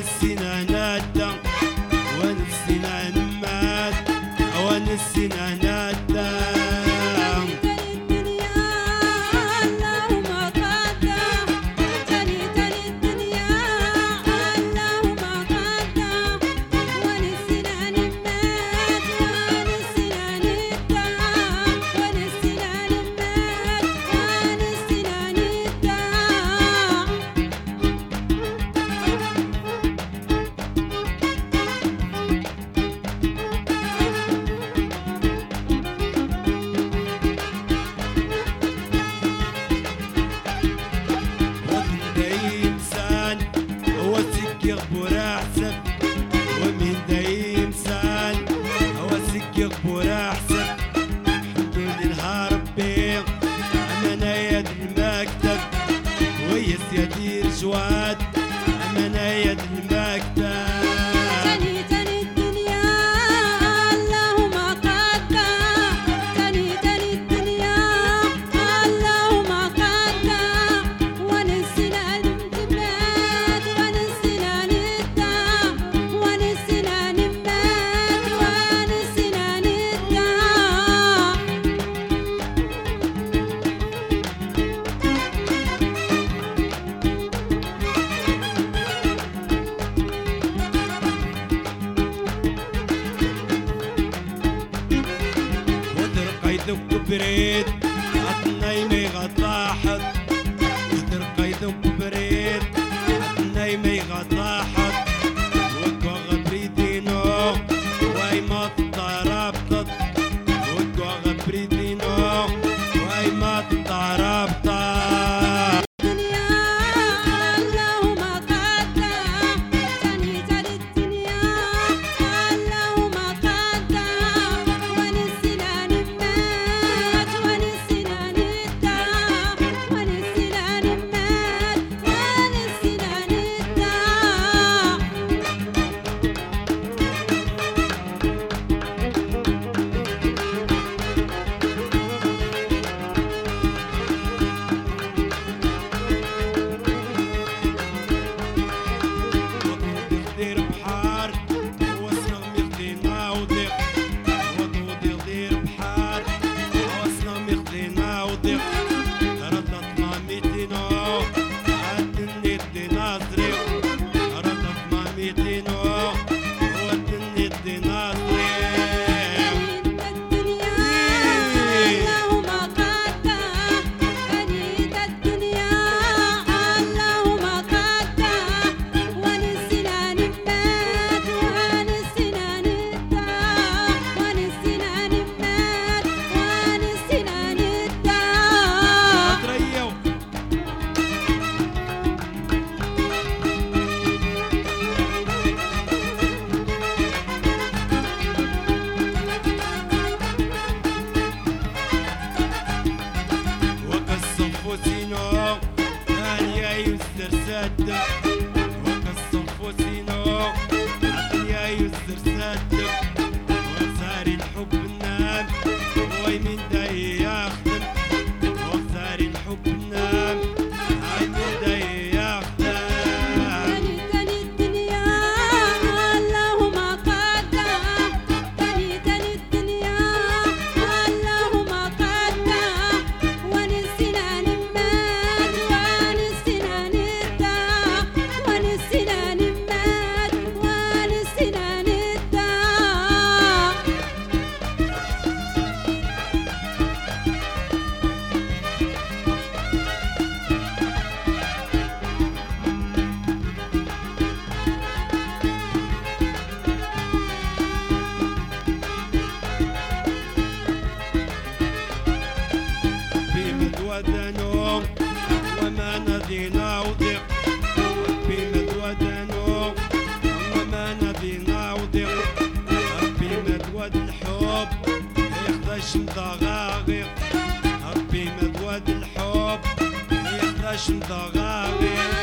ونسينا نادا ونسينا نمات ونسينا نادا يدير جواد أمانة يد المكتب تاني الدنيا اللهم قدر تاني الدنيا اللهم قدر ونسينا نمات ونسينا ندى ونسينا نمات ونسينا ندى بريد عطنايمي غطاحت ودر قيدك بريد عطنايمي غطاحت وكو غبريدينو واي ما تضربطت وكو غبريدينو واي ما تضربطت وما نبينا وضيق ربي مدودنا وما نبينا وضيق ربي مدود الحب يخدش مضغاغيق ربي مدود الحب يخدش مضغاغيق